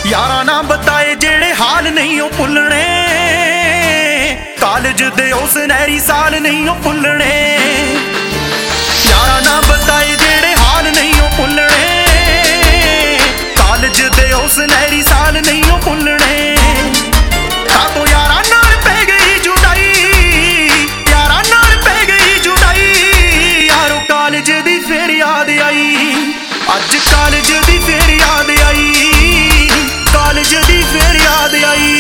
यारा ना बताए जेड़े हाल नहीं ओ भुलने, कालेज दे ओ सुनहरी साल नहीं ओ भुलने। यारा ना बताए जेड़े हाल नहीं ओ भुलने, कालेज दे ओ सुनहरी साल नहीं ओ भुलने। कातों यारा नाल पै गई जुदाई, यारा नाल पै गई जुदाई, यारो कालेज दी फिर याद आई, अज कालेज दी फिर याद आई, कालेज दी फिर याद आई।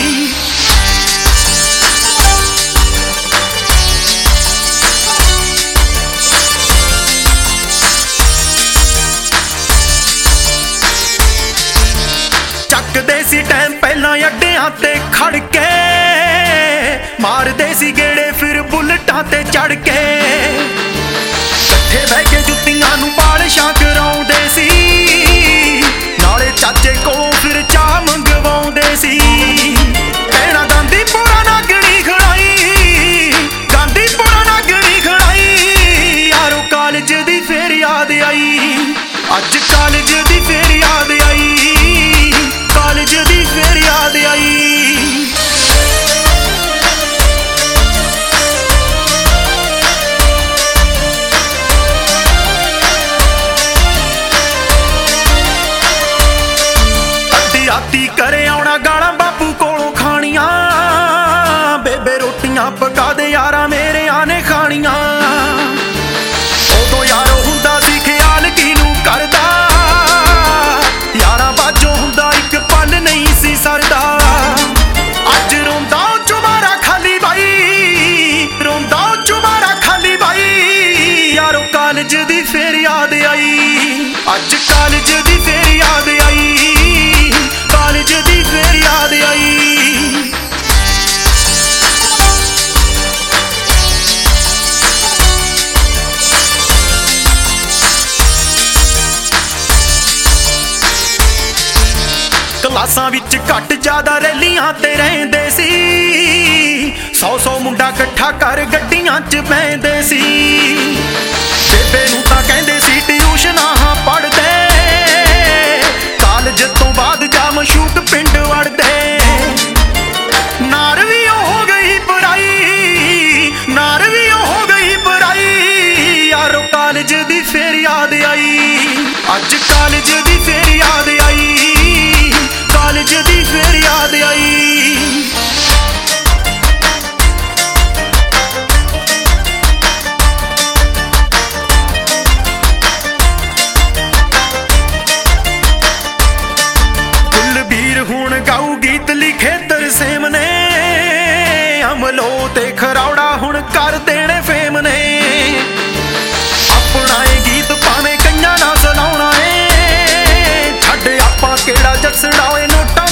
चकदे सी टाइम पहला अड्डियां ते खड़ के, मारदे सी गेड़े फिर बुलटां ते चढ़ के, कट्ठे बह के जुत्तियां नूं पालिशां कराउंदे सी, नाले चाचे कोलों फिर चाह मंगवाउंदे सी। कहना गांधीपुरा नागणी खड़ाई, गांधीपुरा नागणी खड़ाई, यारो कालेज दी फिर याद आई, अज कालेज दी फिर याद आई, कालेज दी फिर याद आई। राती करे आउणा गालां बापू कोलों खाणियां, बेबे रोटियां पका दे यारा मेरे आने खाणियां। उदों यारो हुंदा सी ख्याल किनू करदा, यारा बाजों हुंदा इक पल नहीं सी सरदा। अज रोंदा चुबारा खाली बाई, रोंदा चुबारा खाली बाई, यारो कालेज दी फिर याद आई, अज कालेज दी फिर याद आई, कालेज दी फिर याद आई। क्लासां विच घट ज्यादा रैलियां ते रहिंदे सी, 100 मुंडा कट्ठा कर गड्डियां च पैंदे सी। बेबे नूं तां कहंदे सी ट्यूशनां पढ़दे, कालेज तो बाद जा मशूक पिंड वड़दे। नार भी हो गई पढ़ाई, नार भी हो गई पढ़ाई, यारो कालेज दी फिर याद आई, अज कालेज दी फिर याद आई, कालेज दी फिर याद आई। हुण गाऊ गीत लिखे तरसेम ने, अमलो ते खरौड़ा हुण कर देने फेम ने। अपना ए गीत भावें कईयां ना सुनाउणा ए, छड्ड आपां केड़ा जसड़ा ए नोटा